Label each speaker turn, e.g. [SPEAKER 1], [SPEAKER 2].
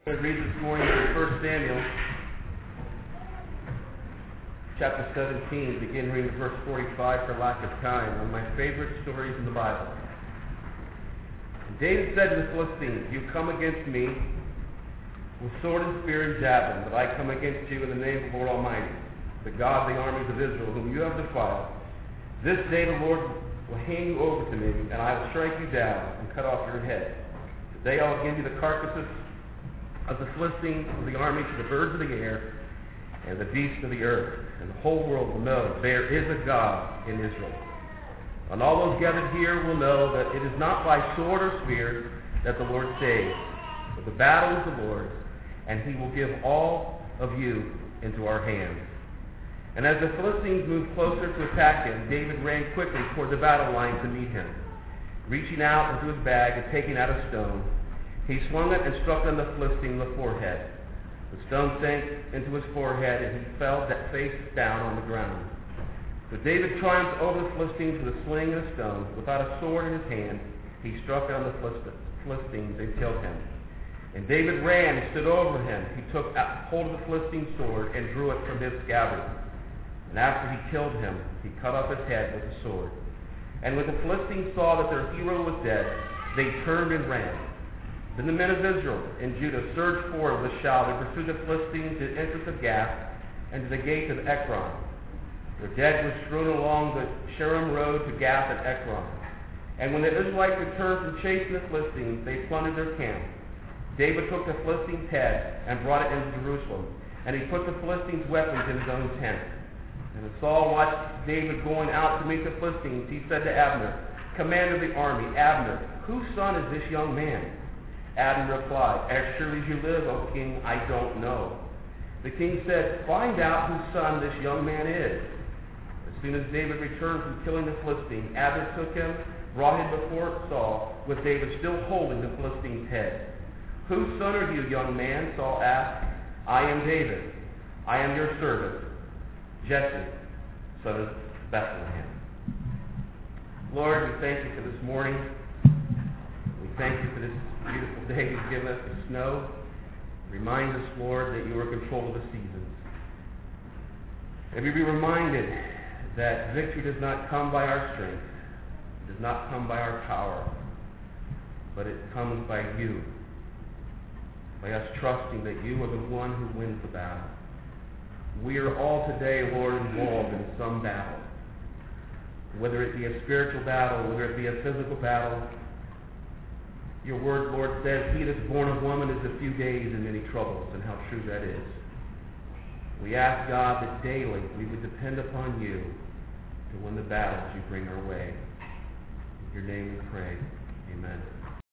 [SPEAKER 1] I'm going to read this morning from 1 Samuel, chapter 17, begin reading verse 45 for lack of time, one of my favorite stories in the Bible. And David said to the Philistines, "You come against me with sword and spear and javelin, but I come against you in the name of the Lord Almighty, the God of the armies of Israel, whom you have defiled. This day the Lord will hand you over to me, and I will strike you down and cut off your head. Today I will give you the carcasses of the Philistines, of the army, to the birds of the air and the beasts of the earth, and the whole world will know there is a God in Israel. And all those gathered here will know that it is not by sword or spear that the Lord saves, but the battle is the Lord's, and he will give all of you into our hands." And as the Philistines moved closer to attack him, David ran quickly toward the battle line to meet him. Reaching out into his bag and taking out a stone, he swung it and struck on the Philistine in the forehead. The stone sank into his forehead, and he fell face down on the ground. So David triumphed over the Philistines with a sling and a stone. Without a sword in his hand, he struck on the Philistines and killed him. And David ran and stood over him. He took hold of the Philistine sword and drew it from his scabbard. And after he killed him, he cut off his head with the sword. And when the Philistines saw that their hero was dead, they turned and ran. Then the men of Israel and Judah surged forward with a shout and pursued the Philistines to the entrance of Gath and to the gate of Ekron. Their dead were strewn along the Sharam road to Gath and Ekron. And when the Israelites returned from chasing the Philistines, they plundered their camp. David took the Philistine's head and brought it into Jerusalem, and he put the Philistines' weapons in his own tent. And when Saul watched David going out to meet the Philistines, he said to Abner, commander of the army, "Abner, whose son is this young man?" Abner replied, "As surely as you live, O king, I don't know." The king said, "Find out whose son this young man is." As soon as David returned from killing the Philistine, Abner took him, brought him before Saul, with David still holding the Philistine's head. "Whose son are you, young man?" Saul asked. "I am David. I am your servant, Jesse, son of Bethlehem." Lord, we thank you for this morning. We thank you for this beautiful day you've given us, the snow. Remind us, Lord, that you are in control of the seasons. May we be reminded that victory does not come by our strength. It does not come by our power. But it comes by you. By us trusting that you are the one who wins the battle. We are all today, Lord, involved in some battle. Whether it be a spiritual battle, whether it be a physical battle. Your word, Lord, says, "He that's born of woman is a few days and many troubles," and how true that is. We ask, God, that daily we would depend upon you to win the battles you bring our way. In your name we pray. Amen.